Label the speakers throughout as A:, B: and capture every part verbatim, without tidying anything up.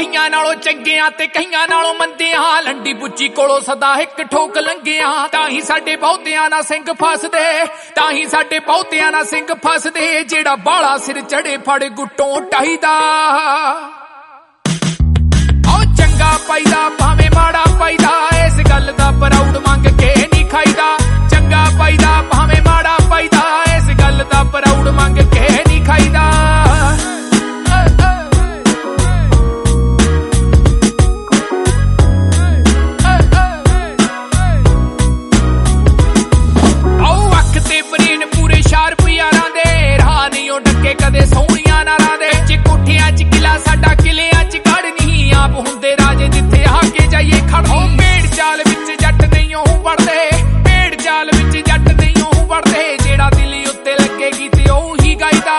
A: ਕਈਆਂ ਨਾਲੋਂ ਚੰਗਿਆਂ ਤੇ ਕਈਆਂ ਨਾਲੋਂ ਮੰਦਿਆਂ ਲੰਡੀ ਬੁੱਚੀ ਕੋਲੋਂ ਸਦਾ ਇੱਕ ਠੋਕ ਲੰਘਿਆਂ ਤਾਂ ਹੀ ਸਾਡੇ ਬਹੁਤਿਆਂ ਨਾਲ ਸਿੰਘ ਫਸਦੇ ਤਾਂ ਹੀ ਸਾਡੇ ਬਹੁਤਿਆਂ ਨਾਲ ਸਿੰਘ ਫਸਦੇ ਜਿਹੜਾ ਬਾਲਾ ਸਿਰ ਚੜੇ ਫੜ ਗੁੱਟੋਂ ਟਾਈਦਾ ਉਹ ਚੰਗਾ ਪਾਈਦਾ ਭਾਵੇਂ ਮਾੜਾ ਪਾਈਦਾ ਇਸ ਗੱਲ ਦਾ ਪ੍ਰਾਊਡ ਮੰਗ ਕੇ ਨਹੀਂ ਖਾਈਦਾ ਚੰਗਾ ਪਾਈਦਾ ਭਾਵੇਂ ਮਾੜਾ ਪਾਈਦਾ ਇਸ ਗੱਲ ਦਾ ਪ੍ਰਾਊਡ ਮੰਗ ਕੇ ਨਹੀਂ ਖਾਈਦਾ ਕਦੇ ਸੋਹਣੀਆਂ ਨਾਲਾਂ ਦੇ ਵਿੱਚ ਕੋਠਿਆਂ ਚ ਕਿਲਾ ਸਾਡਾ ਕਿਲਿਆਂ ਚ ਗੜ ਨਹੀਂ ਆਪ ਹੁੰਦੇ ਰਾਜੇ ਜਿੱਥੇ ਆ ਕੇ ਜਾਈਏ ਖੜੋ ਭੇਡ ਚਾਲ ਵਿੱਚ ਜੱਟ ਨਹੀਂ ਉਹ ਵੜਦੇ ਭੇਡ ਚਾਲ ਵਿੱਚ ਜੱਟ ਨਹੀਂ ਉਹ ਵੜਦੇ ਜਿਹੜਾ ਦਿਲ ਉੱਤੇ ਲੱਗੇਗੀ ਤੇ ਉਹੀ ਗਾਇਦਾ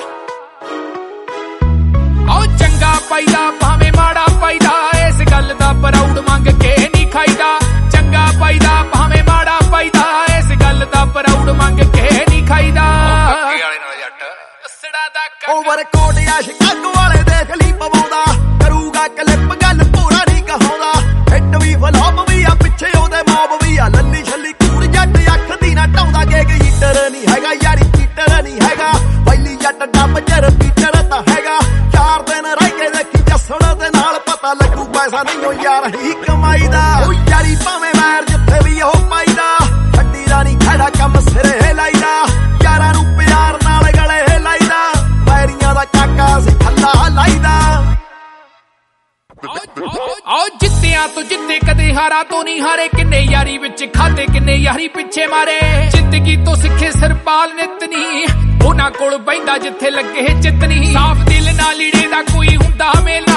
A: ਉਹ ਚੰਗਾ ਪਾਈਦਾ ਭਾਵੇਂ ਮਾੜਾ ਪਾਈਦਾ ਇਸ ਗੱਲ ਦਾ ਪ੍ਰਾਊਡ ਮੰਗ ਕੇ ਨਹੀਂ ਖਾਈਦਾ ਚੰਗਾ ਪਾਈਦਾ ਭਾਵੇਂ ਮਾੜਾ ਪਾਈਦਾ ਇਸ ਗੱਲ ਦਾ ਪ੍ਰਾਊਡ ਮੰਗ ਕੇ ਨਹੀਂ ਖਾਈਦਾ
B: ਓਵਰ ਕੋਟ ਆਸ਼ਿਕ ਵਾਲੇ ਦੇਖ ਲਈ ਪਵਾਉਂਦਾ ਕਰੂਗਾ ਕਲਿੱਪ ਗੱਲ ਪੂਰਾ ਨਹੀਂ ਕਹਾਉਂਦਾ ਹਿੱਟ ਵੀ ਫਲॉप ਵੀ ਆ ਪਿੱਛੇ ਉਹਦੇ ਮੌਬ ਵੀ ਆ ਲੱਲੀ ਛੱਲੀ ਕੂੜ ਜੱਟ ਅੱਖ ਦੀ ਨਾ ਢਾਉਂਦਾ ਗੇਗ ਹੀਟਰ ਨਹੀਂ ਹੈਗਾ ਯਾਰੀ ਚੀਟਰ ਨਹੀਂ ਹੈਗਾ ਪਹਿਲੀ ਜੱਟ ਡੱਬ ਚ ਰਿਪੀਟਰ ਤਾਂ ਹੈਗਾ ਚਾਰ ਦਿਨ ਰਹਿ ਕੇ ਦੇਖੀ ਜੱਸਣ ਦੇ ਨਾਲ ਪਤਾ ਲੱਗੂ ਪੈਸਾ ਨਹੀਂ ਉਹ ਯਾਰ ਹੀ ਕਮਾਈ ਦਾ ਉਹ ਯਾਰੀ ਭਾਵੇਂ ਮੈਰ ਜਿੱਥੇ ਵੀ ਉਹ ਪਾਈਦਾ ਛੱਡੀ ਦਾ ਨਹੀਂ ਖੜਾ ਕੰਮ ਸਿਰੇ ਲਾਈਦਾ ਯਾਰਾਂ ਨੂੰ ਪਿਆਰ ਨਾਲ ਗਲੇ ਲਾਈਦਾ ਦਾ ਕਾਕਾ ਸੀ ਖੱਲਾ ਲਾਈਦਾ
A: ਆਓ ਜਿੱਤਿਆਂ ਤੋਂ ਜਿੱਤੇ ਕਦੇ ਹਾਰਾ ਤੋਂ ਨਹੀਂ ਹਾਰੇ ਕਿੰਨੇ ਯਾਰੀ ਵਿੱਚ ਖਾਦੇ ਕਿੰਨੇ ਯਾਰੀ ਪਿੱਛੇ ਮਾਰੇ ਜ਼ਿੰਦਗੀ ਤੋਂ ਸਿੱਖੇ ਸਰਪਾਲ ਨਿਤ ਨਹੀਂ ਉਹਨਾਂ ਕੋਲ ਬੈਂਦਾ ਜਿੱਥੇ ਲੱਗੇ ਚਿੱਤ ਨਹੀਂ ਸਾਫ਼ ਦਿਲ ਨਾਲ ਲੀੜੇ ਦਾ ਕੋਈ ਹੁੰਦਾ ਮੇਲ